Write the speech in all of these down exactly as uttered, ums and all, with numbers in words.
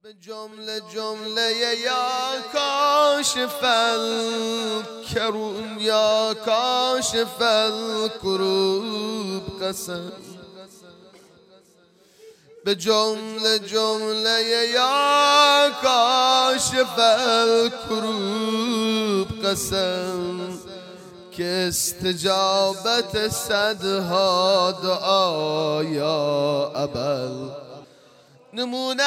به جمله جمله یا کاشف الکروب یا کاشف الکروب قسم، به جمله جمله یا کاشف الکروب قسم که استجابت صدها دعا یا ابل نمونه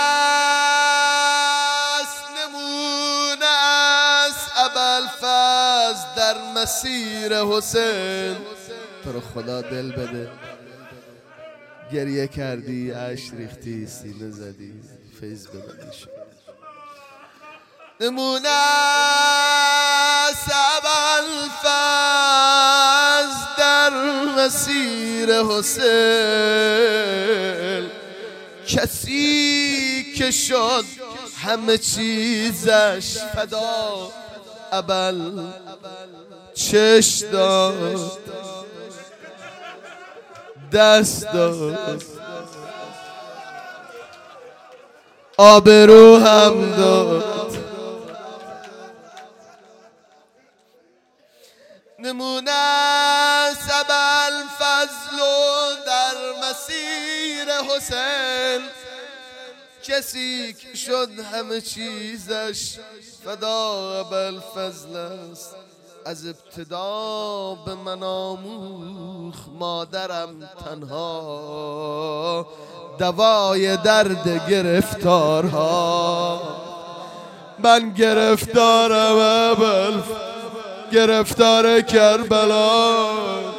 است نمونه است ابوالفضل در مسیر حسین. تو رو خدا دل بده، گریه کردی، اشک ریختی، سینه زدی، فیض بده شد. نمونه است ابوالفضل در مسیر حسین، کسی که شد همه چیزش فدا ابل چش داد دست داد آبرو هم داد. نمونه است ابوالفضل در مسیر حسین، کسی که شد همه چیزش فدا ابوالفضل است. از ابتدا به من آموخت مادرم تنها دوای درد گرفتارها. من گرفتارم ابوالفضل، گرفتار کربلا.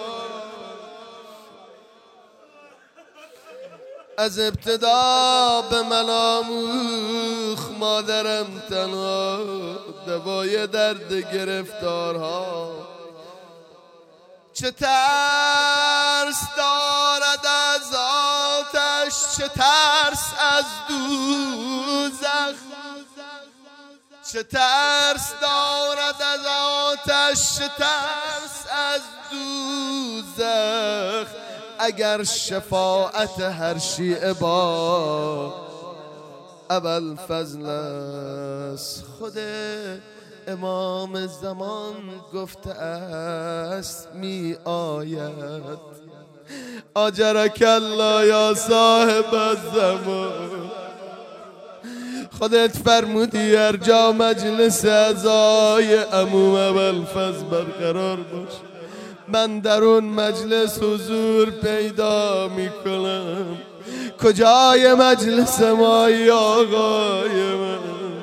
از ابتدا به من آموخت مادرم تنها دوای درد گرفتارها. چه ترس دارد از آتش، چه ترس از دوزخ، چه ترس دارد از آتش، چه ترس از دوزخ. اگر شفاعت هر شیعه با ابوالفضل است. خود امام زمان گفته است می آید آجرک الله یا صاحب الزمان. خودت فرمودی هر جا مجلس عزای عموم ابوالفضل برقرار باش، من در اون مجلس حضور پیدا میکنم. کجای مجلس ما ای آقای من؟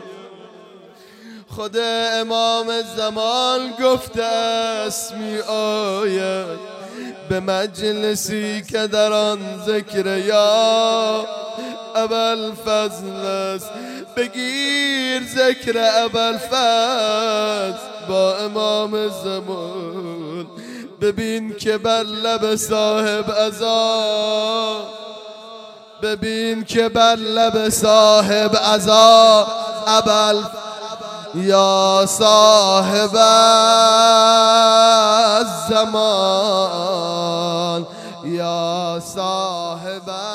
خود امام زمان گفته است می آید به مجلسی که در آن ذکر یا ابوالفضل است. بگیر ذکر ابوالفضل با امام زمان، ببین که بر لب صاحب عزا، ببین که بر لب صاحب عزا ابوالفضل یا صاحب الزمان یا صاحب